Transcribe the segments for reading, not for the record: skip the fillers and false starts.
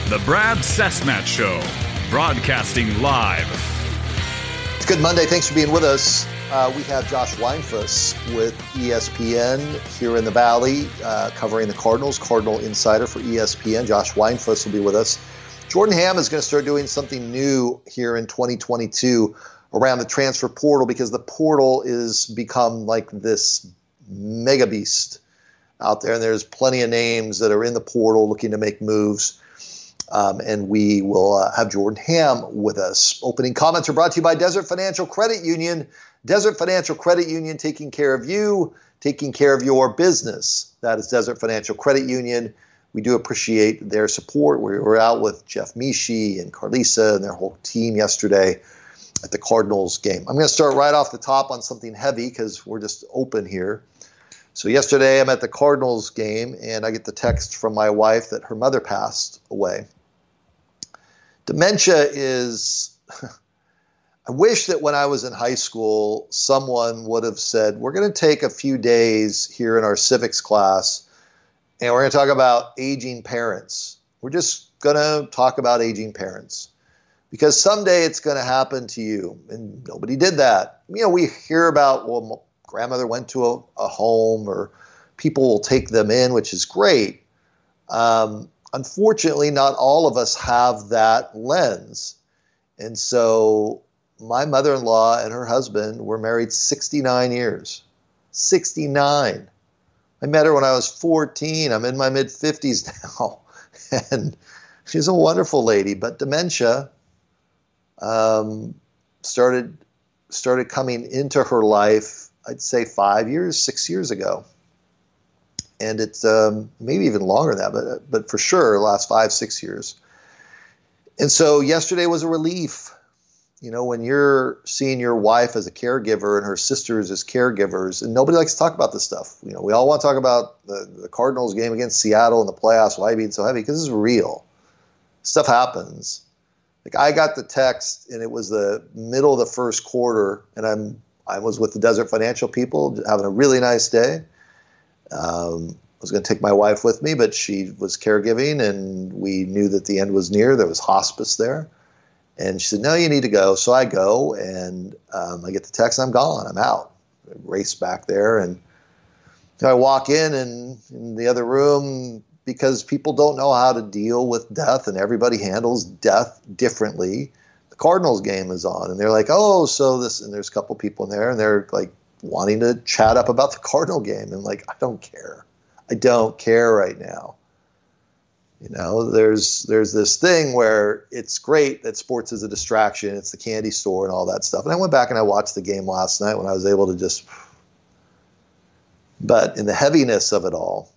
The Brad Cessmat Show, broadcasting live. It's Good Monday. Thanks for being with us. We have Josh Weinfuss with ESPN here in the Valley, covering the Cardinals, Cardinal Insider for ESPN. Josh Weinfuss will be with us. Jordan Ham is going to start doing something new here in 2022 around the transfer portal, because the portal is become like this mega beast out there, and there's plenty of names that are in the portal looking to make moves. And we will have Jordan Ham with us. Opening comments are brought to you by Desert Financial Credit Union. Desert Financial Credit Union, taking care of you, taking care of your business. That is Desert Financial Credit Union. We do appreciate their support. We were out with Jeff Mishi and Carlisa and their whole team yesterday at the Cardinals game. I'm going to start right off the top on something heavy because we're just open here. So yesterday I'm at the Cardinals game, and I get the text from my wife that her mother passed away. Dementia is, I wish that when I was in high school, someone would have said, we're going to take a few days here in our civics class, and we're going to talk about aging parents. We're just going to talk about aging parents, because someday it's going to happen to you. And nobody did that. You know, we hear about, well, grandmother went to a home, or people will take them in, which is great. Unfortunately, not all of us have that lens. And so my mother-in-law and her husband were married 69 years. 69. I met her when I was 14. I'm in my mid-50s now. And she's a wonderful lady. But dementia started coming into her life, I'd say 6 years ago. And it's maybe even longer than that, but for sure, the last 5-6 years. And so yesterday was a relief. You know, when you're seeing your wife as a caregiver and her sisters as caregivers, and nobody likes to talk about this stuff. You know, we all want to talk about the Cardinals game against Seattle in the playoffs, why being so heavy, because it's real. Stuff happens. Like, I got the text, and it was the middle of the first quarter, and I was with the Desert Financial people having a really nice day. I was going to take my wife with me, but she was caregiving, and we knew that the end was near. There was hospice there. And she said, no, you need to go. So I go, and I get the text, and I'm gone. I'm out. I race back there, and I walk in the other room, because people don't know how to deal with death, and everybody handles death differently. The Cardinals game is on, and they're like, oh, so this, and there's a couple people in there, and they're like wanting to chat up about the Cardinal game. And like, I don't care. I don't care right now. You know, there's this thing where it's great that sports is a distraction. It's the candy store and all that stuff. And I went back and I watched the game last night when I was able to just, but in the heaviness of it all,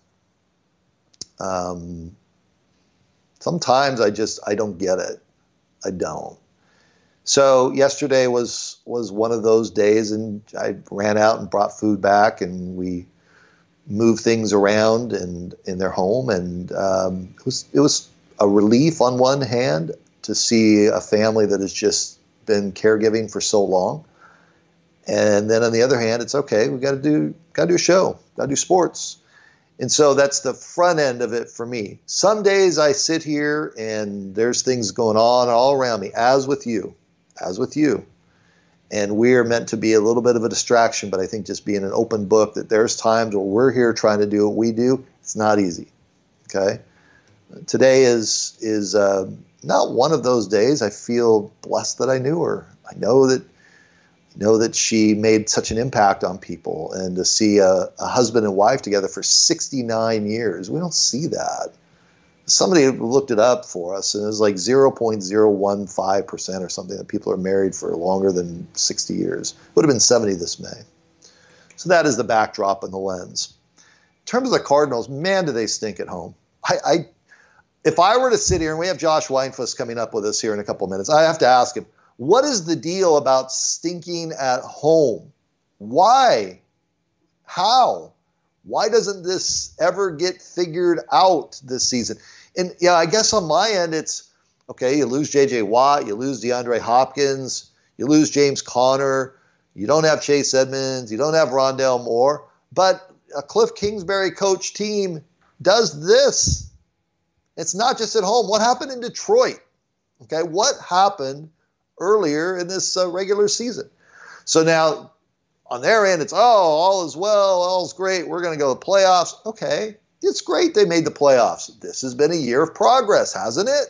sometimes I don't get it. I don't. So yesterday was one of those days, and I ran out and brought food back, and we moved things around and in their home, and it was a relief on one hand to see a family that has just been caregiving for so long, and then on the other hand, it's okay. We got to do a show, got to do sports. And so that's the front end of it for me. Some days I sit here and there's things going on all around me, as with you. And we're meant to be a little bit of a distraction, but I think just being an open book, that there's times where we're here trying to do what we do. It's not easy. Okay. Today is not one of those days. I feel blessed that I knew her. I know that she made such an impact on people, and to see a husband and wife together for 69 years, we don't see that. Somebody looked it up for us, and it was like 0.015% or something that people are married for longer than 60 years. It would have been 70 this May. So that is the backdrop and the lens. In terms of the Cardinals, man, do they stink at home. If I were to sit here, and we have Josh Weinfuss coming up with us here in a couple of minutes, I have to ask him, what is the deal about stinking at home? Why? How? Why doesn't this ever get figured out this season? And yeah, I guess on my end, it's okay. You lose J.J. Watt, you lose DeAndre Hopkins, you lose James Conner, you don't have Chase Edmonds, you don't have Rondale Moore, but a Cliff Kingsbury coach team does this. It's not just at home. What happened in Detroit? Okay, what happened earlier in this regular season? So now on their end, it's, all is well, all is great. We're going to go to the playoffs. Okay, it's great they made the playoffs. This has been a year of progress, hasn't it?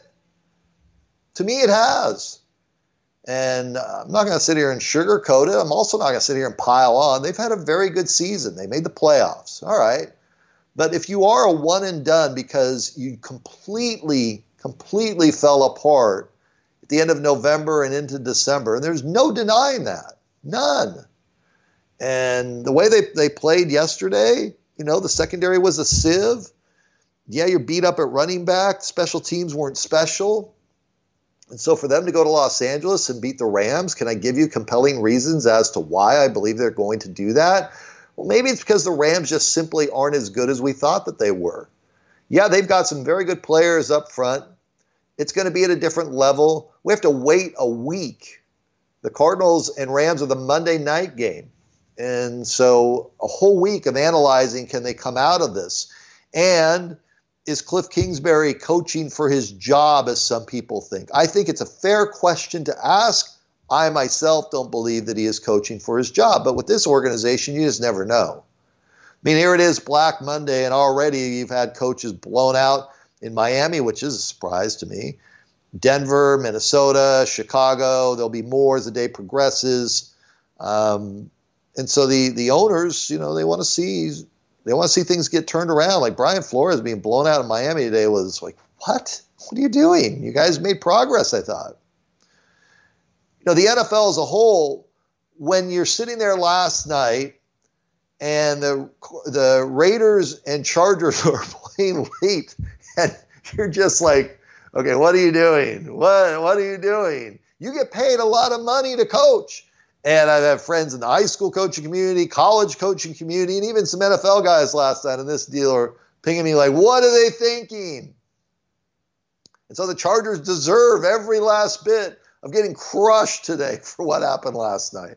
To me, it has. And I'm not going to sit here and sugarcoat it. I'm also not going to sit here and pile on. They've had a very good season. They made the playoffs. All right. But if you are a one and done because you completely fell apart at the end of November and into December, and there's no denying that. None. And the way they played yesterday, the secondary was a sieve. Yeah, you're beat up at running back. Special teams weren't special. And so for them to go to Los Angeles and beat the Rams, can I give you compelling reasons as to why I believe they're going to do that? Well, maybe it's because the Rams just simply aren't as good as we thought that they were. Yeah, they've got some very good players up front. It's going to be at a different level. We have to wait a week. The Cardinals and Rams are the Monday night game. And so a whole week of analyzing, can they come out of this? And is Cliff Kingsbury coaching for his job, as some people think? I think it's a fair question to ask. I myself don't believe that he is coaching for his job. But with this organization, you just never know. I mean, here it is, Black Monday, and already you've had coaches blown out in Miami, which is a surprise to me. Denver, Minnesota, Chicago, there'll be more as the day progresses. And so the owners, they want to see things get turned around. Like Brian Flores being blown out in Miami today was like, what? What are you doing? You guys made progress, I thought. The NFL as a whole, when you're sitting there last night and the Raiders and Chargers are playing late, and you're just like, okay, what are you doing? What are you doing? You get paid a lot of money to coach. And I've had friends in the high school coaching community, college coaching community, and even some NFL guys last night in this deal are pinging me like, what are they thinking? And so the Chargers deserve every last bit of getting crushed today for what happened last night.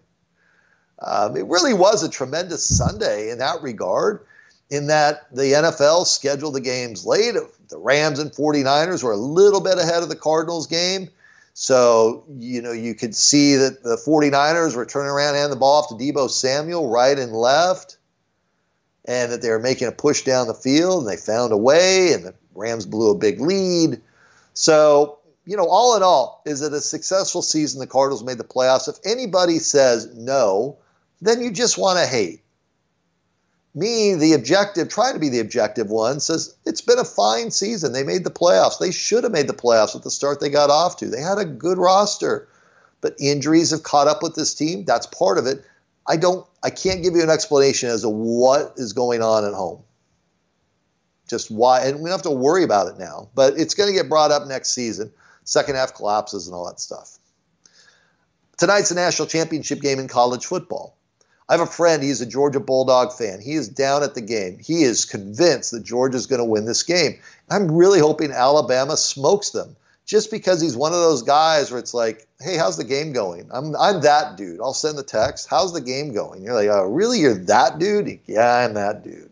It really was a tremendous Sunday in that regard, in that the NFL scheduled the games late. The Rams and 49ers were a little bit ahead of the Cardinals game. So, you could see that the 49ers were turning around and handing the ball off to Deebo Samuel right and left, and that they were making a push down the field, and they found a way, and the Rams blew a big lead. So, all in all, is it a successful season? The Cardinals made the playoffs. If anybody says no, then you just want to hate. Me, the objective, trying to be the objective one, says it's been a fine season. They made the playoffs. They should have made the playoffs at the start they got off to. They had a good roster, but injuries have caught up with this team. That's part of it. I can't give you an explanation as to what is going on at home. Just why, and we don't have to worry about it now, but it's going to get brought up next season. Second half collapses and all that stuff. Tonight's the national championship game in college football. I have a friend, he's a Georgia Bulldog fan. He is down at the game. He is convinced that Georgia's going to win this game. I'm really hoping Alabama smokes them, just because he's one of those guys where it's like, hey, how's the game going? I'm that dude. I'll send the text. How's the game going? You're like, oh, really? You're that dude? Yeah, I'm that dude.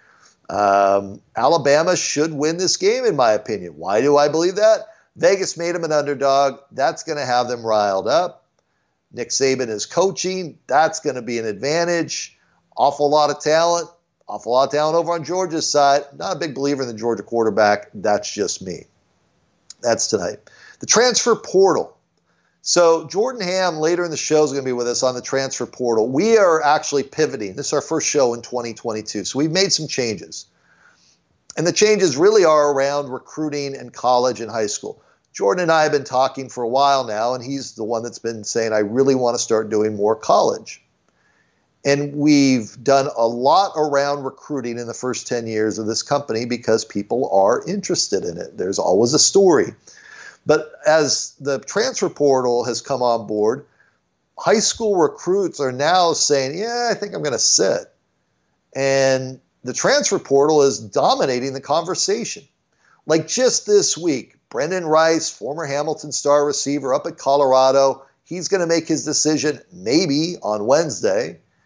Alabama should win this game, in my opinion. Why do I believe that? Vegas made them an underdog. That's going to have them riled up. Nick Saban is coaching. That's going to be an advantage. Awful lot of talent over on Georgia's side. Not a big believer in the Georgia quarterback. That's just me. That's tonight. The transfer portal. So Jordan Ham later in the show is going to be with us on the transfer portal. We are actually pivoting. This is our first show in 2022. So we've made some changes. And the changes really are around recruiting in college and high school. Jordan and I have been talking for a while now, and he's the one that's been saying, I really want to start doing more college. And we've done a lot around recruiting in the first 10 years of this company because people are interested in it. There's always a story. But as the transfer portal has come on board, high school recruits are now saying, yeah, I think I'm going to sit. And the transfer portal is dominating the conversation. Like just this week, Brendan Rice, former Hamilton star receiver up at Colorado, he's going to make his decision maybe on Wednesday.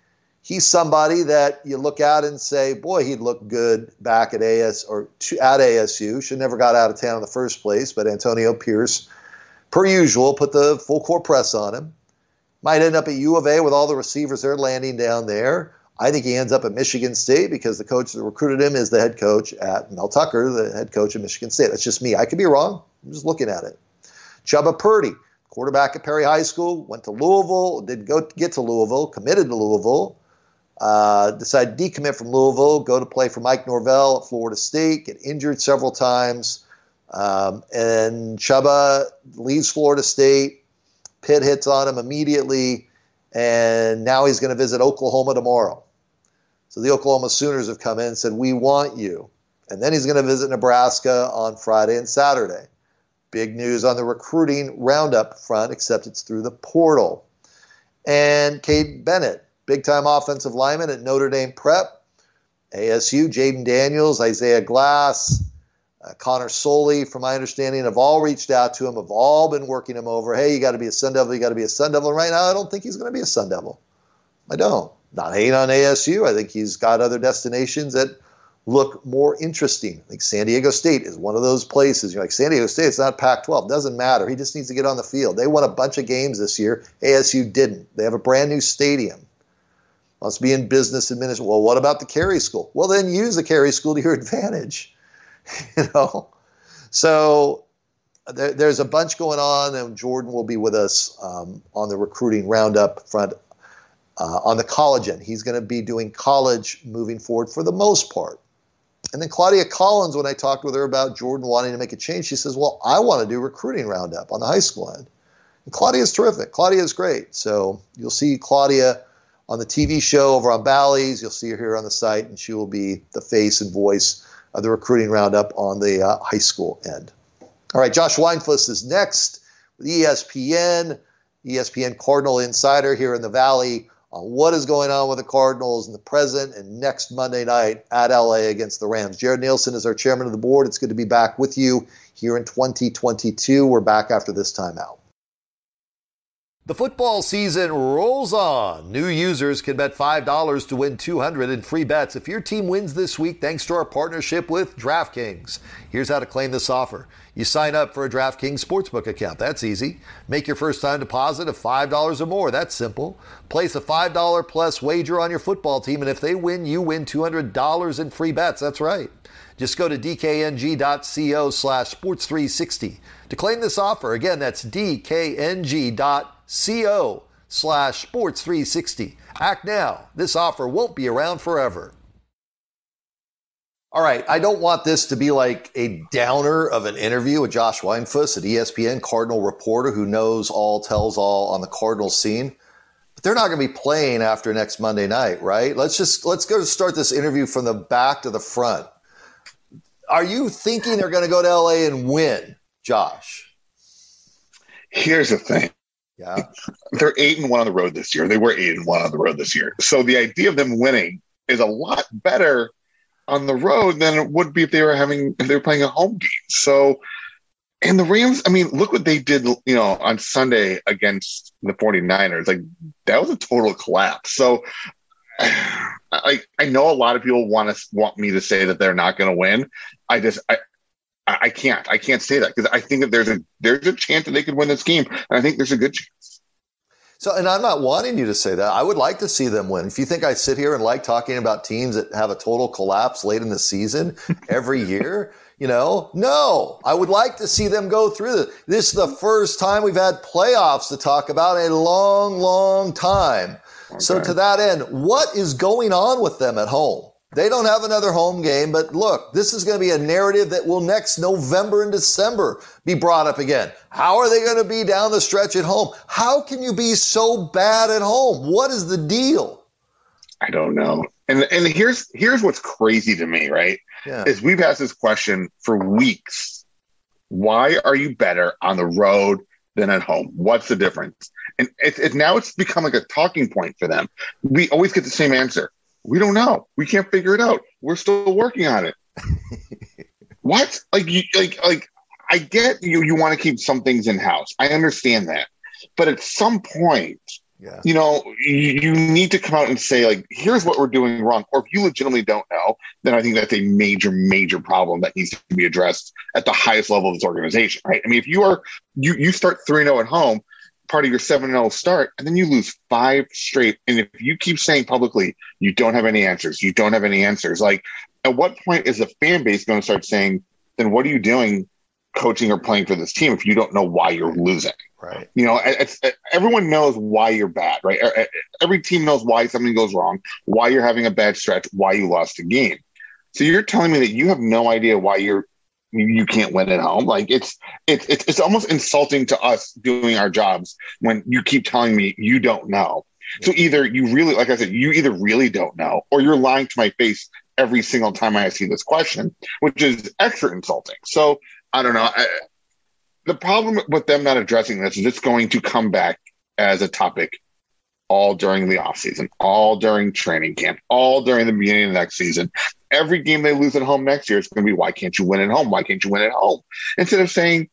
he's somebody that you look at and say, boy, he'd look good back at ASU. Should never got out of town in the first place, but Antonio Pierce, per usual, put the full court press on him. Might end up at U of A with all the receivers they're landing down there. I think he ends up at Michigan State because the coach that recruited him is the head coach at Mel Tucker, the head coach at Michigan State. That's just me. I could be wrong. I'm just looking at it. Chubba Purdy, quarterback at Perry High School, went to Louisville, didn't get to Louisville, committed to Louisville, decided to decommit from Louisville, go to play for Mike Norvell at Florida State, get injured several times. And Chubba leaves Florida State. Pitt hits on him immediately, and now he's going to visit Oklahoma tomorrow. So the Oklahoma Sooners have come in and said, we want you. And then he's going to visit Nebraska on Friday and Saturday. Big news on the recruiting roundup front, except it's through the portal. And Cade Bennett, big-time offensive lineman at Notre Dame Prep. ASU, Jaden Daniels, Isaiah Glass, Connor Soley, from my understanding, have all reached out to him, have all been working him over. Hey, you got to be a Sun Devil, you got to be a Sun Devil. And right now, I don't think he's going to be a Sun Devil. I don't. Not hating on ASU. I think he's got other destinations that look more interesting. I think San Diego State is one of those places. You're like, San Diego State, it's not Pac-12. Doesn't matter. He just needs to get on the field. They won a bunch of games this year. ASU didn't. They have a brand new stadium. Wants to be in business administration. Well, what about the Carey School? Well, then use the Carey School to your advantage. So there's a bunch going on, and Jordan will be with us on the recruiting roundup front on the college end. He's going to be doing college moving forward for the most part. And then Claudia Collins, when I talked with her about Jordan wanting to make a change, she says, well, I want to do recruiting roundup on the high school end. And Claudia is terrific. Claudia is great. So you'll see Claudia on the TV show over on Bally's. You'll see her here on the site, and she will be the face and voice of the recruiting roundup on the high school end. All right, Josh Weinfuss is next with ESPN Cardinal Insider here in the Valley on what is going on with the Cardinals in the present and next Monday night at LA against the Rams. Jared Nielsen is our chairman of the board. It's good to be back with you here in 2022. We're back after this timeout. The football season rolls on. New users can bet $5 to win $200 in free bets if your team wins this week thanks to our partnership with DraftKings. Here's how to claim this offer. You sign up for a DraftKings Sportsbook account. That's easy. Make your first-time deposit of $5 or more. That's simple. Place a $5 plus wager on your football team, and if they win, you win $200 in free bets. That's right. Just go to dkng.co/sports360 to claim this offer. Again, that's dkng.co/sports360. Act now. This offer won't be around forever. All right, I don't want this to be like a downer of an interview with Josh Weinfuss at ESPN, Cardinal reporter who knows all, tells all on the Cardinal scene. But they're not going to be playing after next Monday night, right? Let's go start this interview from the back to the front. Are you thinking they're going to go to LA and win, Josh? Here's the thing. Yeah. They're 8-1 on the road this year. They were 8-1 on the road this year. So the idea of them winning is a lot better on the road than it would be if they were playing a home game. So, and the Rams, I mean, look what they did, on Sunday against the 49ers. Like, that was a total collapse. So I know a lot of people want me to say that they're not going to win. I can't say that because I think that there's a chance that they could win this game, and I think there's a good chance. So, and I'm not wanting you to say that. I would like to see them win. If you think I sit here and like talking about teams that have a total collapse late in the season every year, no, I would like to see them go through this. This is the first time we've had playoffs to talk about in a long, long time. Okay. So to that end, what is going on with them at home? They don't have another home game, but look, this is going to be a narrative that will next November and December be brought up again. How are they going to be down the stretch at home? How can you be so bad at home? What is the deal? I don't know. And here's what's crazy to me, right? Yeah. Is we've asked this question for weeks. Why are you better on the road than at home? What's the difference? And now it's become like a talking point for them. We always get the same answer. We don't know. We can't figure it out. We're still working on it. What? I get you want to keep some things in-house. I understand that. But at some point, Yeah. You need to come out and say, like, here's what we're doing wrong. Or if you legitimately don't know, then I think that's a major, major problem that needs to be addressed at the highest level of this organization, right? I mean, if you start 3-0 at home, part of your 7-0 start, and then you lose 5 straight. And if you keep saying publicly, you don't have any answers, like, at what point is the fan base going to start saying, then what are you doing coaching or playing for this team if you don't know why you're losing? Right. Everyone knows why you're bad, right? Every team knows why something goes wrong, why you're having a bad stretch, why you lost a game. So you're telling me that you have no idea why you can't win at home? Like, it's almost insulting to us doing our jobs when you keep telling me you don't know. So either you really, like I said, you either really don't know, or you're lying to my face every single time I ask you this question, which is extra insulting. So I don't know. The problem with them not addressing this is it's going to come back as a topic all during the offseason, all during training camp, all during the beginning of the next season. Every game they lose at home next year, it's going to be, why can't you win at home? Why can't you win at home? Instead of saying,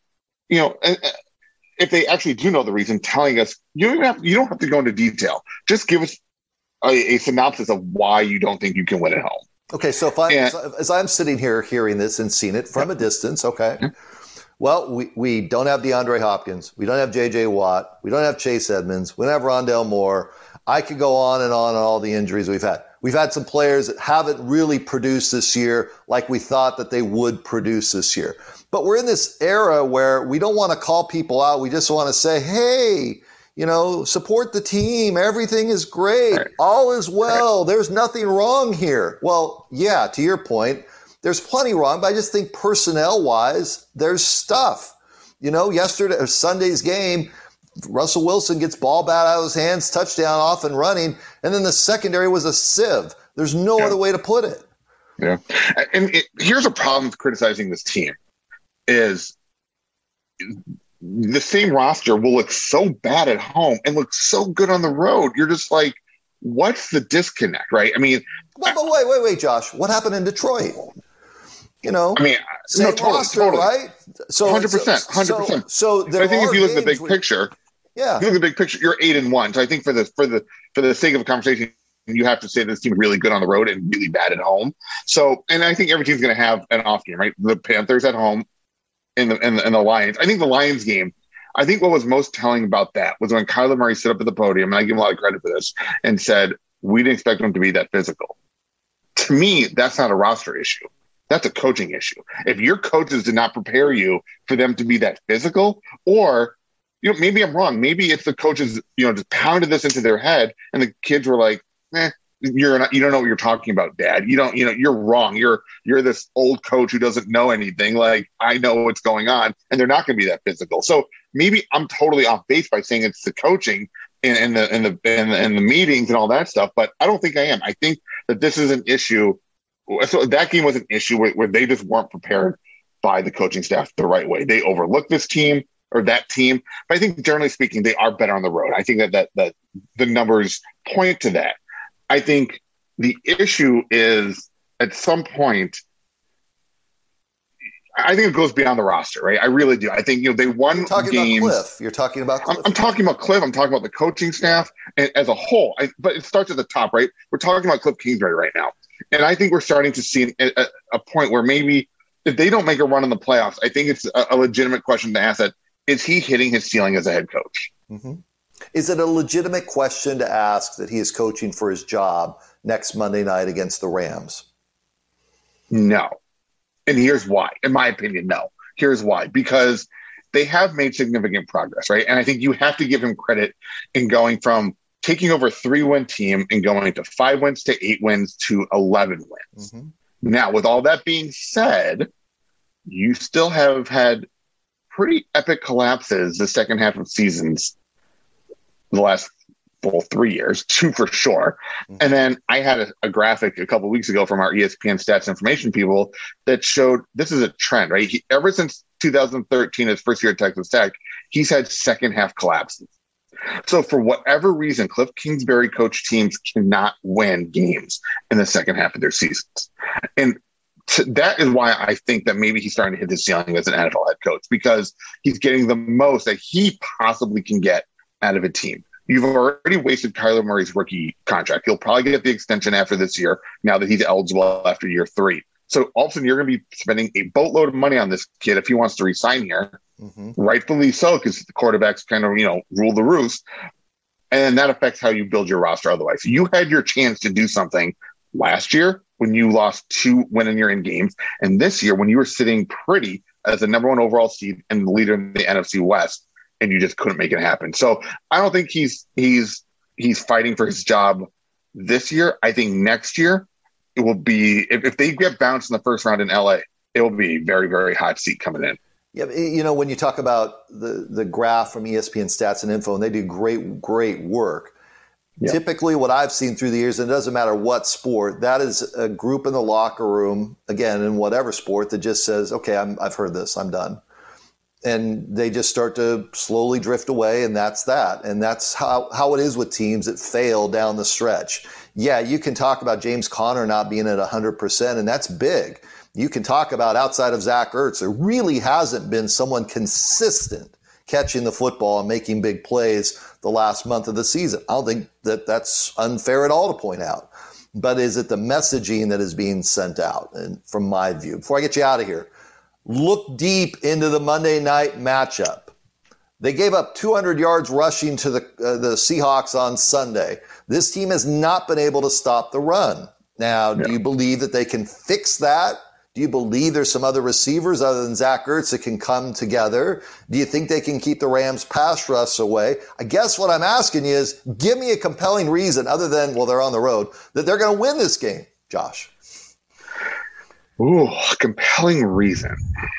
if they actually do know the reason, telling us, you don't have to go into detail. Just give us a synopsis of why you don't think you can win at home. Okay, so as I'm sitting here hearing this and seeing it from a distance, okay. Yeah. Well, we don't have DeAndre Hopkins. We don't have J.J. Watt. We don't have Chase Edmonds. We don't have Rondale Moore. I could go on and on all the injuries we've had. We've had some players that haven't really produced this year like we thought that they would produce this year. But we're in this era where we don't want to call people out. We just want to say, hey, support the team. Everything is great. Right. All is well. Right. There's nothing wrong here. Well, yeah, to your point, there's plenty wrong, but I just think personnel-wise, there's stuff. Yesterday or Sunday's game, Russell Wilson gets ball bat out of his hands, touchdown, off and running, and then the secondary was a sieve. There's no other way to put it. Yeah, and here's a problem with criticizing this team is the same roster will look so bad at home and look so good on the road. You're just like, what's the disconnect, right? I mean, but wait, Josh. What happened in Detroit? Same roster, totally. Right? So 100%. So I think if you look at the big picture, yeah, if you look at the big picture, you're 8-1. So I think for the sake of a conversation, you have to say this team is really good on the road and really bad at home. So, and I think every team's going to have an off game, right? The Panthers at home, and the Lions. I think the Lions game. I think what was most telling about that was when Kyler Murray stood up at the podium, and I give him a lot of credit for this, and said, "We didn't expect them to be that physical." To me, that's not a roster issue. That's a coaching issue. If your coaches did not prepare you for them to be that physical, or, maybe I'm wrong. Maybe it's the coaches, just pounded this into their head, and the kids were like, you don't know what you're talking about, Dad. You're wrong. You're this old coach who doesn't know anything. Like, I know what's going on, and they're not going to be that physical. So maybe I'm totally off base by saying it's the coaching and the meetings and all that stuff, but I don't think I am. I think that this is an issue. So that game was an issue where they just weren't prepared by the coaching staff the right way. They overlooked this team or that team, but I think generally speaking, they are better on the road. I think that the numbers point to that. I think the issue is at some point, I think it goes beyond the roster, right? I really do. I think, they won You're talking games. About Cliff. You're talking about Cliff. I'm talking about Cliff. I'm talking about the coaching staff as a whole. But it starts at the top, right? We're talking about Cliff Kingsbury right now. And I think we're starting to see a point where maybe if they don't make a run in the playoffs, I think it's a legitimate question to ask that, is he hitting his ceiling as a head coach? Mm-hmm. Is it a legitimate question to ask that he is coaching for his job next Monday night against the Rams? No. And here's why. In my opinion, no. Here's why. Because they have made significant progress, right? And I think you have to give him credit in going from taking over a 3-win team and going to 5 wins to 8 wins to 11 wins. Mm-hmm. Now, with all that being said, you still have had pretty epic collapses the second half of seasons the last 3 years, 2 for sure. Mm-hmm. And then I had a graphic a couple of weeks ago from our ESPN stats information people that showed this is a trend, right? Ever since 2013, his first year at Texas Tech, he's had second half collapses. So for whatever reason, Cliff Kingsbury coach teams cannot win games in the second half of their seasons. And that is why I think that maybe he's starting to hit his ceiling as an NFL head coach, because he's getting the most that he possibly can get out of a team. You've already wasted Kyler Murray's rookie contract. He'll probably get the extension after this year, now that he's eligible after year 3. So all of a sudden, you're going to be spending a boatload of money on this kid if he wants to resign here. Rightfully so, because the quarterbacks kind of, rule the roost. And that affects how you build your roster otherwise. You had your chance to do something last year when you lost 2 win-and-you're-in games. And this year when you were sitting pretty as the number 1 overall seed and the leader in the NFC West, and you just couldn't make it happen. So I don't think he's fighting for his job this year. I think next year it will be, if they get bounced in the first round in LA, it will be a very, very hot seat coming in. Yeah, when you talk about the graph from ESPN Stats and Info, and they do great work. Yeah. Typically what I've seen through the years, and it doesn't matter what sport, that is a group in the locker room, again, in whatever sport, that just says, okay, I've heard this, I'm done. And they just start to slowly drift away, and that's that. And that's how it is with teams that fail down the stretch. Yeah, you can talk about James Conner not being at 100%, and that's big. You can talk about, outside of Zach Ertz, there really hasn't been someone consistent catching the football and making big plays the last month of the season. I don't think that's unfair at all to point out. But is it the messaging that is being sent out? And from my view, before I get you out of here, look deep into the Monday night matchup. They gave up 200 yards rushing to the Seahawks on Sunday. This team has not been able to stop the run. Now, do you believe that they can fix that? Do you believe there's some other receivers other than Zach Ertz that can come together? Do you think they can keep the Rams' pass rush away? I guess what I'm asking you is, give me a compelling reason other than, well, they're on the road, that they're going to win this game, Josh. Ooh, compelling reason.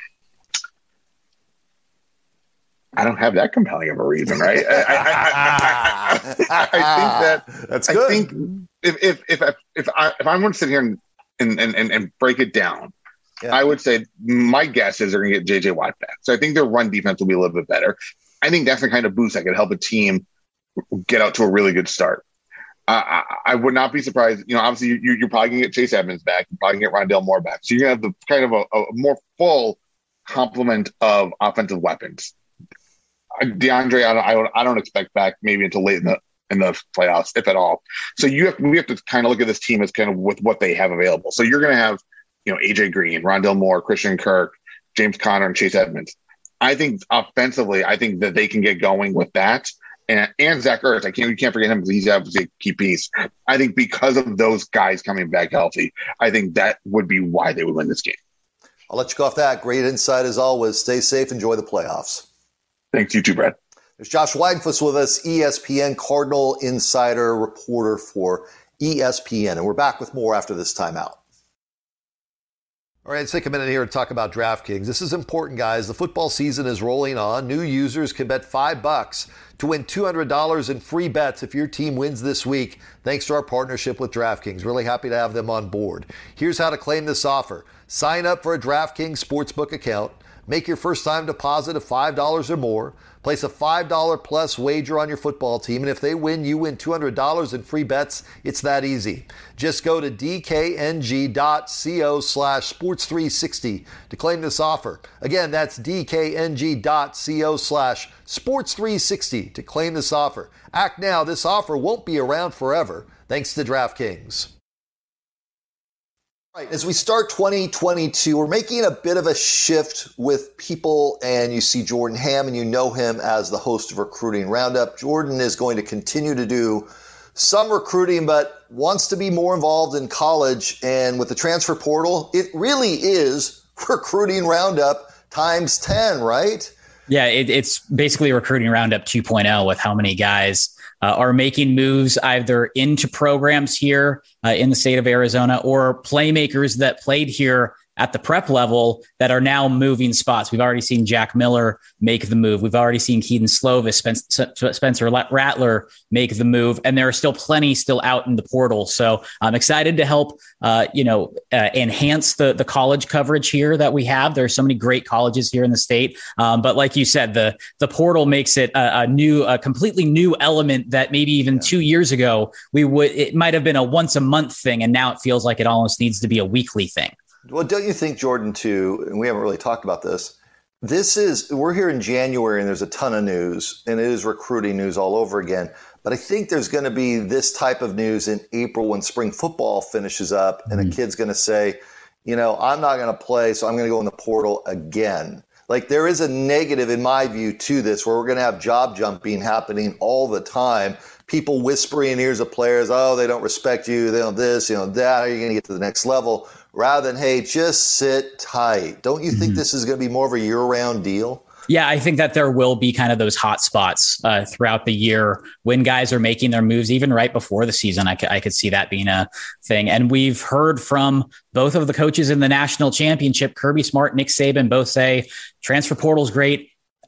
I don't have that compelling of a reason, right? I think that's good. I think if I'm going to sit here and break it down, I would say my guess is they're going to get J.J. Watt back. So I think their run defense will be a little bit better. I think that's the kind of boost that could help a team get out to a really good start. I would not be surprised. Obviously, you're probably going to get Chase Edmonds back. You're probably going to get Rondale Moore back. So you're going to have the kind of a more full complement of offensive weapons. DeAndre, I don't expect back maybe until late in the playoffs, if at all. So we have to kind of look at this team as kind of with what they have available. So you're going to have, AJ Green, Rondale Moore, Christian Kirk, James Conner, and Chase Edmonds. I think offensively, I think that they can get going with that. And Zach Ertz, you can't forget him because he's obviously a key piece. I think because of those guys coming back healthy, I think that would be why they would win this game. I'll let you go off that. Great insight as always. Stay safe. Enjoy the playoffs. Thanks, you too, Brad. There's Josh Weidenfuss with us, ESPN Cardinal insider reporter for ESPN. And we're back with more after this timeout. All right, let's take a minute here to talk about DraftKings. This is important, guys. The football season is rolling on. New users can bet $5 to win $200 in free bets if your team wins this week, thanks to our partnership with DraftKings. Really happy to have them on board. Here's how to claim this offer. Sign up for a DraftKings Sportsbook account. Make your first-time deposit of $5 or more. Place a $5 plus wager on your football team, and if they win, you win $200 in free bets. It's that easy. Just go to dkng.co/sports360 to claim this offer. Again, that's dkng.co/sports360 to claim this offer. Act now. This offer won't be around forever, thanks to DraftKings. Right, as we start 2022, we're making a bit of a shift with people, and you see Jordan Ham, and you know him as the host of Recruiting Roundup. Jordan is going to continue to do some recruiting, but wants to be more involved in college. And with the transfer portal, it really is Recruiting Roundup times 10, right? Yeah, it's basically Recruiting Roundup 2.0 with how many guys are making moves either into programs here in the state of Arizona or playmakers that played here at the prep level that are now moving spots. We've already seen Jack Miller make the move. We've already seen Keaton Slovis, Spencer Rattler make the move, and there are still plenty still out in the portal. So I'm excited to help, enhance the college coverage here that we have. There are so many great colleges here in the state. But like you said, the portal makes it a completely new element that maybe even 2 years ago, it might've been a once a month thing. And now it feels like it almost needs to be a weekly thing. Well, don't you think, Jordan, too, and we haven't really talked about this, we're here in January and there's a ton of news, and it is recruiting news all over again. But I think there's going to be this type of news in April when spring football finishes up and a kid's going to say, I'm not going to play, so I'm going to go in the portal again. Like, there is a negative, in my view, to this, where we're going to have job jumping happening all the time. People whispering in ears of players, oh, they don't respect you, they don't this, that, how are you going to get to the next level? Rather than, hey, just sit tight. Don't you think this is going to be more of a year-round deal? Yeah, I think that there will be kind of those hot spots throughout the year when guys are making their moves, even right before the season. I could see that being a thing. And we've heard from both of the coaches in the national championship, Kirby Smart, Nick Saban, both say transfer portal is great.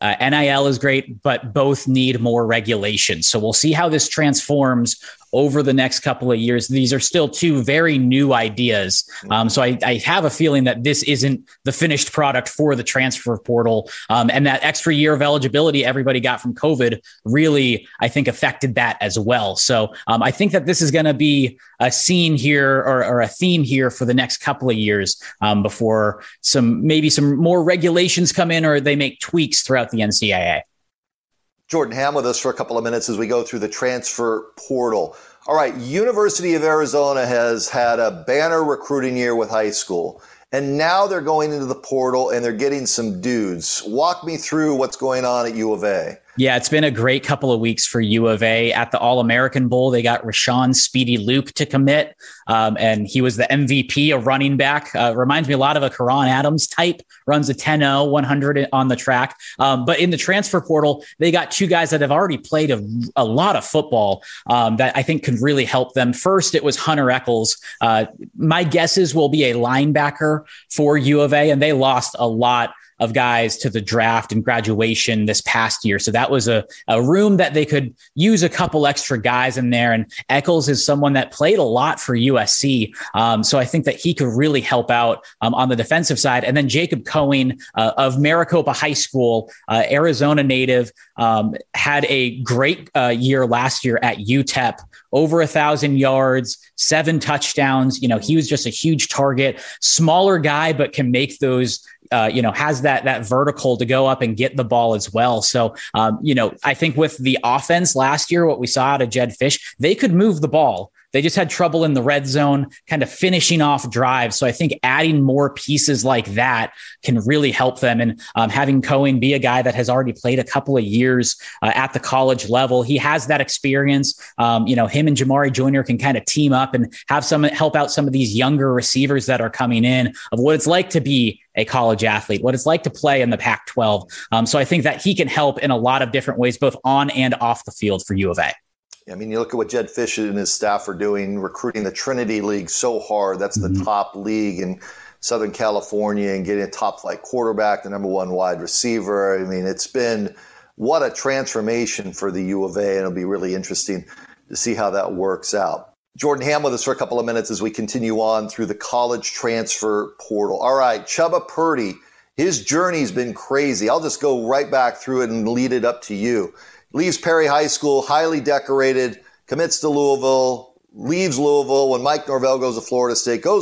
NIL is great, but both need more regulation. So we'll see how this transforms over the next couple of years. These are still two very new ideas. So I have a feeling that this isn't the finished product for the transfer portal. And that extra year of eligibility everybody got from COVID really, I think, affected that as well. So I think that this is going to be a scene here or a theme here for the next couple of years before maybe some more regulations come in or they make tweaks throughout the NCAA. Jordan Ham with us for a couple of minutes as we go through the transfer portal. All right, University of Arizona has had a banner recruiting year with high school, and now they're going into the portal and they're getting some dudes. Walk me through what's going on at U of A. Yeah, it's been a great couple of weeks for U of A. At the All-American Bowl, they got Rashawn Speedy Luke to commit, and he was the MVP, a running back. Reminds me a lot of a Karan Adams type, runs a 10-0, 100 on the track. But in the transfer portal, they got two guys that have already played a lot of football that I think could really help them. First, it was Hunter Eccles. My guesses will be a linebacker for U of A, and they lost a lot of guys to the draft and graduation this past year. So that was a room that they could use a couple extra guys in there. And Eccles is someone that played a lot for USC. So I think that he could really help out on the defensive side. And then Jacob Cohen of Maricopa High School, Arizona native, had a great year last year at UTEP, over 1,000 yards, 7 touchdowns. He was just a huge target, smaller guy, but can make those, has that vertical to go up and get the ball as well. So, I think with the offense last year, what we saw out of Jedd Fisch, they could move the ball. They just had trouble in the red zone, kind of finishing off drives. So I think adding more pieces like that can really help them. And having Cohen be a guy that has already played a couple of years at the college level, he has that experience. Him and Jamari Jr. can kind of team up and help out some of these younger receivers that are coming in of what it's like to be a college athlete, what it's like to play in the Pac-12. So I think that he can help in a lot of different ways, both on and off the field for U of A. I mean, you look at what Jedd Fisch and his staff are doing, recruiting the Trinity League so hard. That's the top league in Southern California, and getting a top flight quarterback, the number 1 wide receiver. I mean, it's been what a transformation for the U of A, and it'll be really interesting to see how that works out. Jordan Ham with us for a couple of minutes as we continue on through the college transfer portal. All right, Chubba Purdy, his journey's been crazy. I'll just go right back through it and lead it up to you. Leaves Perry High School, highly decorated, commits to Louisville, leaves Louisville when Mike Norvell goes to Florida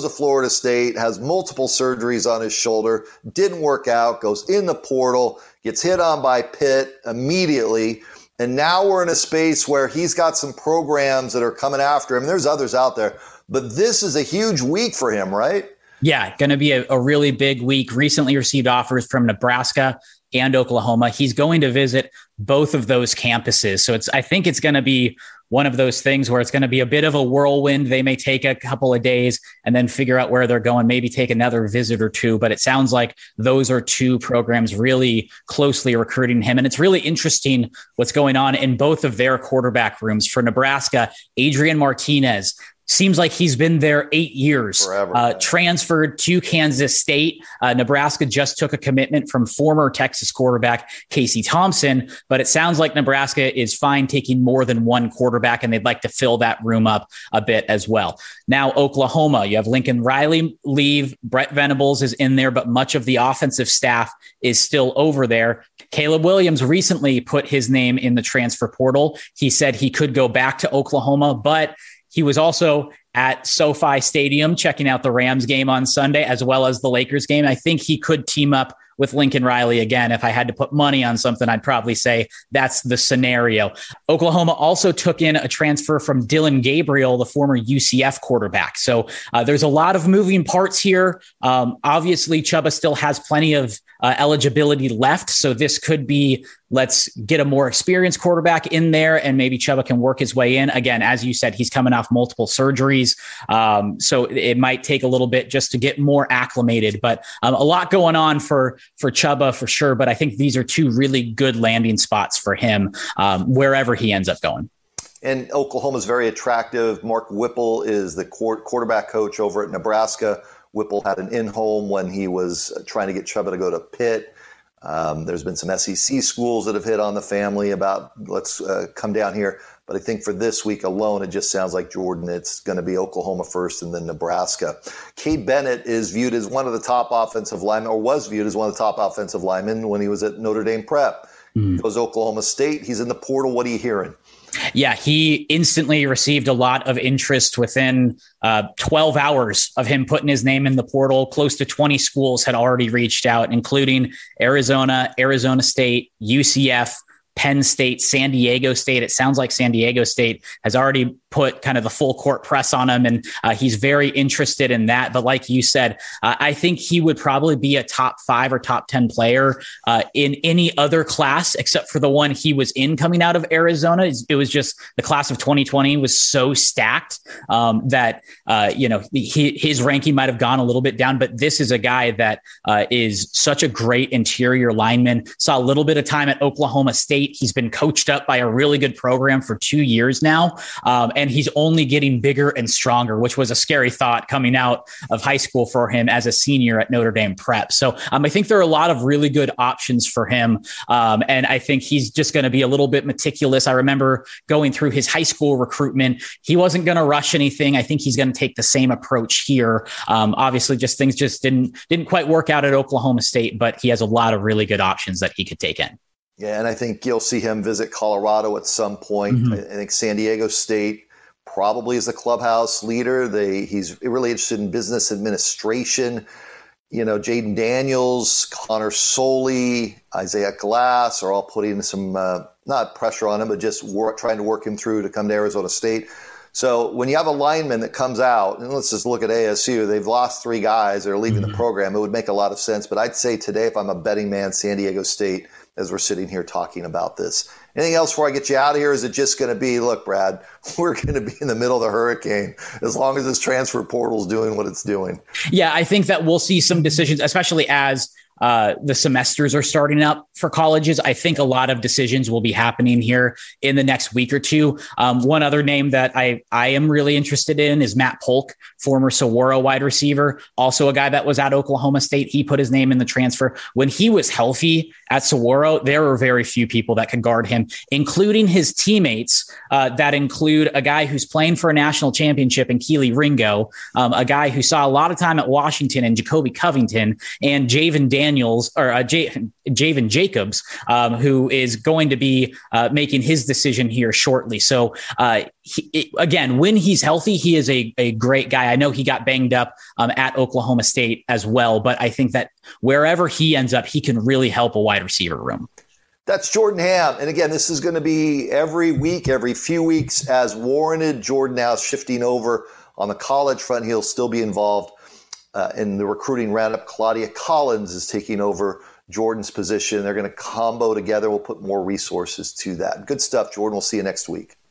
State, has multiple surgeries on his shoulder, didn't work out, goes in the portal, gets hit on by Pitt immediately. And now we're in a space where he's got some programs that are coming after him. There's others out there, but this is a huge week for him, right? Yeah, going to be a really big week. Recently received offers from Nebraska and Oklahoma. He's going to visit both of those campuses. So I think it's going to be one of those things where it's going to be a bit of a whirlwind. They may take a couple of days and then figure out where they're going, maybe take another visit or two. But it sounds like those are two programs really closely recruiting him. And it's really interesting what's going on in both of their quarterback rooms. For Nebraska, Adrian Martinez, seems like he's been there 8 years, transferred to Kansas State. Nebraska just took a commitment from former Texas quarterback Casey Thompson, but it sounds like Nebraska is fine taking more than one quarterback, and they'd like to fill that room up a bit as well. Now, Oklahoma, you have Lincoln Riley leave. Brett Venables is in there, but much of the offensive staff is still over there. Caleb Williams recently put his name in the transfer portal. He said he could go back to Oklahoma, but he was also at SoFi Stadium checking out the Rams game on Sunday, as well as the Lakers game. I think he could team up with Lincoln Riley again. If I had to put money on something, I'd probably say that's the scenario. Oklahoma also took in a transfer from Dillon Gabriel, the former UCF quarterback. So there's a lot of moving parts here. Obviously, Chubba still has plenty of eligibility left. So this could be, let's get a more experienced quarterback in there and maybe Chubba can work his way in. Again, as you said, he's coming off multiple surgeries. So it might take a little bit just to get more acclimated, but a lot going on for Chubba for sure. But I think these are two really good landing spots for him wherever he ends up going. And Oklahoma is very attractive. Mark Whipple is the quarterback coach over at Nebraska. Whipple had an in-home when he was trying to get Chubba to go to Pitt. There's been some SEC schools that have hit on the family about let's come down here. But I think for this week alone, it just sounds like, Jordan, it's going to be Oklahoma first and then Nebraska. Cade Bennett is viewed as one of the top offensive linemen, or was viewed as one of the top offensive linemen when he was at Notre Dame Prep. Goes Oklahoma State. He's in the portal. What are you hearing? Yeah, he instantly received a lot of interest within 12 hours of him putting his name in the portal. Close to 20 schools had already reached out, including Arizona, Arizona State, UCF, Penn State, San Diego State. It sounds like San Diego State has already put kind of the full court press on him, and he's very interested in that. But like you said, I think he would probably be a top 5 or top 10 player in any other class except for the one he was in coming out of Arizona. It was just the class of 2020 was so stacked that his ranking might have gone a little bit down. But this is a guy that is such a great interior lineman. Saw a little bit of time at Oklahoma State. He's been coached up by a really good program for 2 years now. And he's only getting bigger and stronger, which was a scary thought coming out of high school for him as a senior at Notre Dame Prep. So I think there are a lot of really good options for him. And I think he's just going to be a little bit meticulous. I remember going through his high school recruitment. He wasn't going to rush anything. I think he's going to take the same approach here. Obviously, things didn't quite work out at Oklahoma State, but he has a lot of really good options that he could take in. Yeah, and I think you'll see him visit Colorado at some point. I think San Diego State probably is the clubhouse leader. He's really interested in business administration. Jaden Daniels, Connor Soley, Isaiah Glass are all putting some, not pressure on him, but just trying to work him through to come to Arizona State. So when you have a lineman that comes out, and let's just look at ASU, they've lost 3 guys that are leaving the program. It would make a lot of sense. But I'd say today, if I'm a betting man, San Diego State, as we're sitting here talking about this. Anything else before I get you out of here? Is it just going to be, look, Brad, we're going to be in the middle of the hurricane as long as this transfer portal is doing what it's doing? Yeah, I think that we'll see some decisions, especially as the semesters are starting up for colleges. I think a lot of decisions will be happening here in the next week or two. One other name that I am really interested in is Matt Polk, former Saguaro wide receiver, also a guy that was at Oklahoma State. He put his name in the transfer. When he was healthy at Saguaro, there were very few people that could guard him, including his teammates that include a guy who's playing for a national championship in Keely Ringo, a guy who saw a lot of time at Washington and Jacoby Covington, and Javen Jacobs, who is going to be making his decision here shortly. So again, when he's healthy, he is a great guy. I know he got banged up at Oklahoma State as well, but I think that wherever he ends up, he can really help a wide receiver room. That's Jordan Ham. And again, this is going to be every week, every few weeks as warranted. Jordan now is shifting over on the college front. He'll still be involved in the recruiting roundup. Claudia Collins is taking over Jordan's position. They're going to combo together. We'll put more resources to that. Good stuff, Jordan. We'll see you next week.